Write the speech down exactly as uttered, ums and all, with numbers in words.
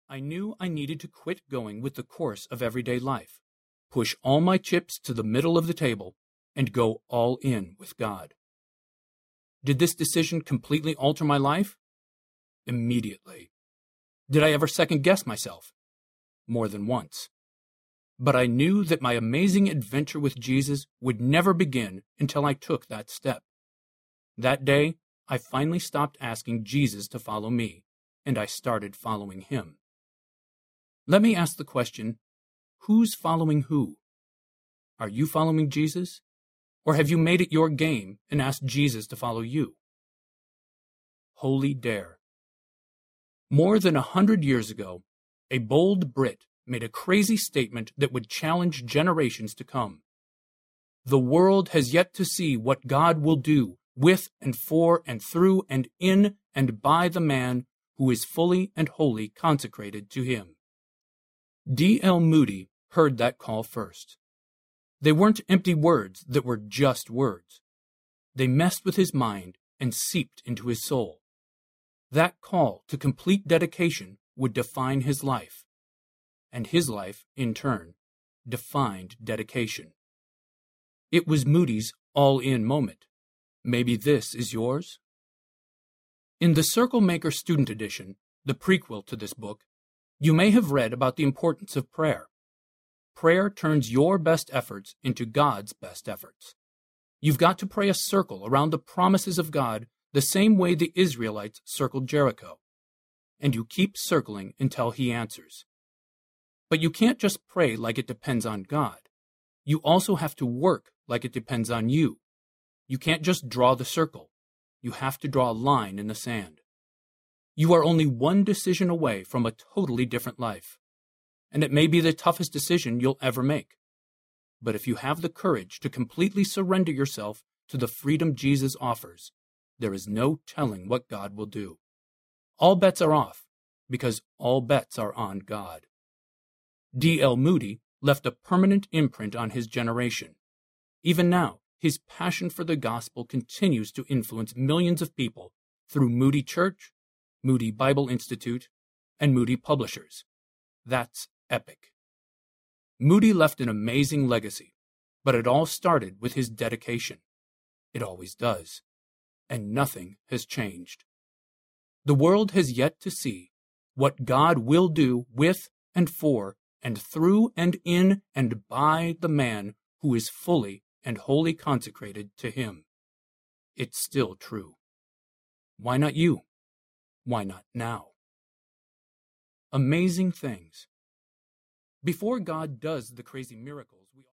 I knew I needed to quit going with the course of everyday life, push all my chips to the middle of the table, and go all in with God. Did this decision completely alter my life? Immediately. Did I ever second-guess myself? More than once. But I knew that my amazing adventure with Jesus would never begin until I took that step. That day, I finally stopped asking Jesus to follow me, and I started following him. Let me ask the question, who's following who? Are you following Jesus? Or have you made it your game and asked Jesus to follow you? Holy Dare. More than a hundred years ago, a bold Brit made a crazy statement that would challenge generations to come. The world has yet to see what God will do with and for and through and in and by the man who is fully and wholly consecrated to him. D L Moody heard that call first. They weren't empty words that were just words. They messed with his mind and seeped into his soul. That call to complete dedication would define his life, and his life, in turn, defined dedication. It was Moody's all-in moment. Maybe this is yours? In the Circle Maker Student Edition, the prequel to this book, you may have read about the importance of prayer. Prayer turns your best efforts into God's best efforts. You've got to pray a circle around the promises of God the same way the Israelites circled Jericho. And you keep circling until he answers. But you can't just pray like it depends on God. You also have to work like it depends on you. You can't just draw the circle. You have to draw a line in the sand. You are only one decision away from a totally different life. And it may be the toughest decision you'll ever make. But if you have the courage to completely surrender yourself to the freedom Jesus offers, there is no telling what God will do. All bets are off, because all bets are on God. D L Moody left a permanent imprint on his generation. Even now, his passion for the gospel continues to influence millions of people through Moody Church, Moody Bible Institute, and Moody Publishers. That's epic. Moody left an amazing legacy, but it all started with his dedication. It always does. And nothing has changed. The world has yet to see what God will do with and for and through and in and by the man who is fully and wholly consecrated to him. It's still true. Why not you? Why not now? Amazing things. Before God does the crazy miracles we